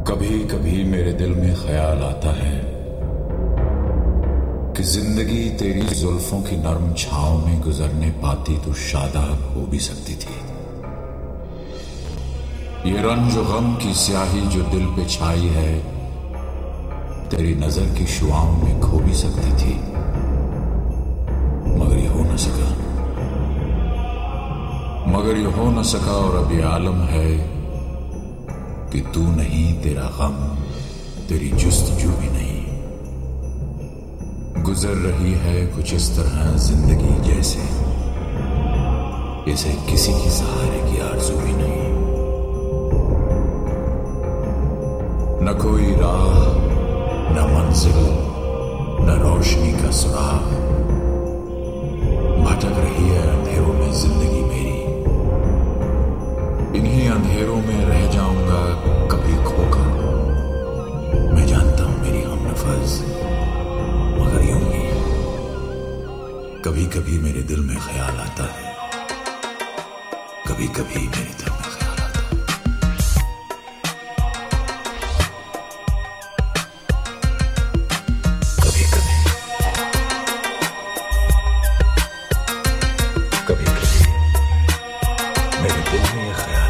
कभी कभी मेरे दिल में ख्याल आता है कि जिंदगी तेरी जुल्फों की नरम छांव में गुजरने पाती तो शादाब हो भी सकती थी। ये रंज गम की स्याही जो दिल पे छाई है तेरी नजर की शुआओं में खो भी सकती थी, मगर ये हो न सका और अब ये आलम है कि तू नहीं, तेरा गम, तेरी जुस्तजू भी नहीं। गुजर रही है कुछ इस तरह जिंदगी जैसे इसे किसी की सहारे की आरज़ू भी नहीं। न कोई राह, न मंजिल, न रोशनी का सुराग, भटक रही है अंधेरों में जिंदगी मेरी। इन्हीं अंधेरों में रह जाऊंगा कभी खोकर। मैं जानता हूं मेरी हमनफज, मगर यूं ही कभी कभी मेरे दिल में ख्याल आता है, कभी कभी मेरे दिल में ख्याल आता है। कभी कभी मेरे दिल में ये ख्याल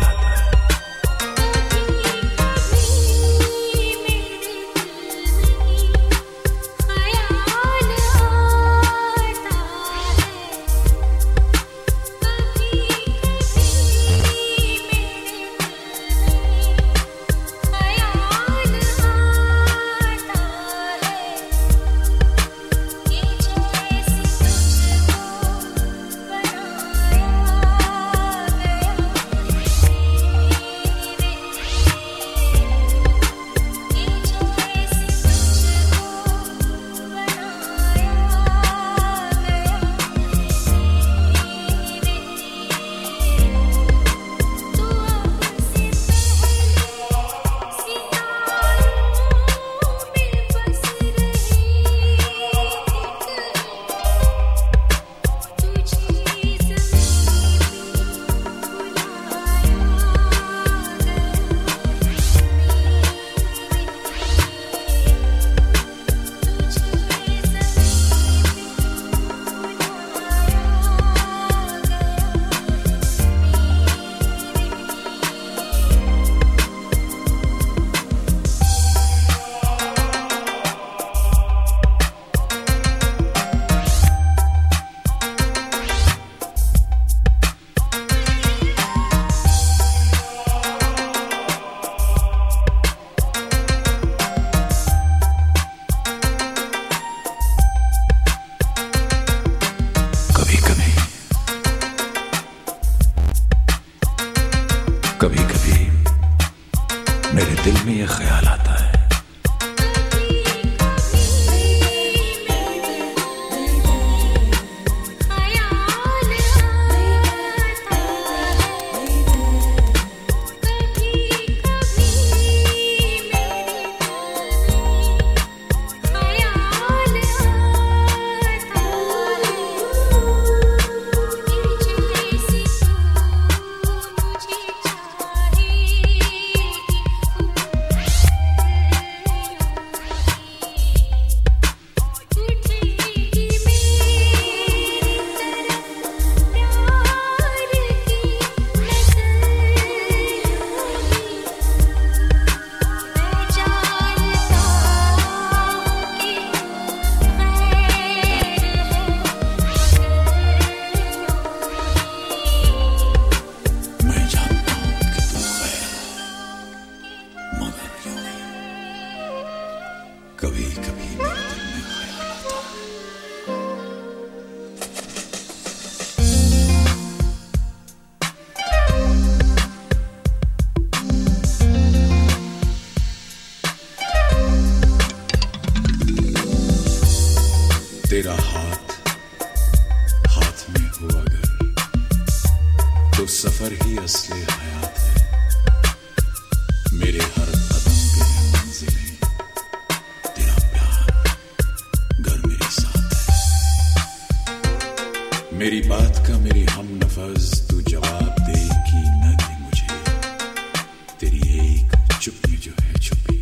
आता है। कभी कभी मेरे दिल में ख्याल आता है। तेरा हाथ हाथ में हो अगर तो सफर ही असली हयात है। मेरे हर कदम पे मंजिलें तेरा प्यार घर मेरे साथ है। मेरी बात का मेरी हमनफज तू जवाब दे कि न दे मुझे, तेरी एक चुप्पी जो है छुपी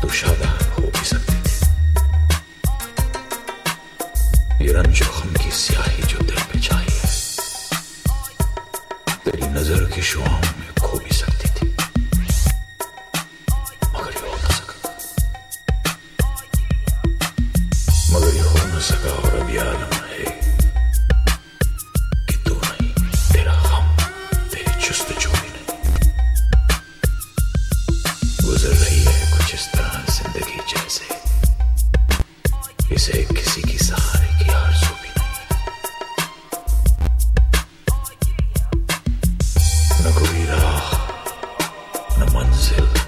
कुशादा हो भी सकती थी। ये रंजो गम की स्याही जो दिल पे छाई है, तेरी नजर की शुआओं में खो भी सकती थी, मगर ये हो न सका, मगर ये हो न सका। और अब ये आलम है कि तू नहीं, तेरा गम, तेरी जुस्तजू भी नहीं। गुजर रही है कुछ इस तरह जिंदगी जैसे इसे किसी की सहारे की आरज़ू भी नहीं। न कोई राह, न मंजिल,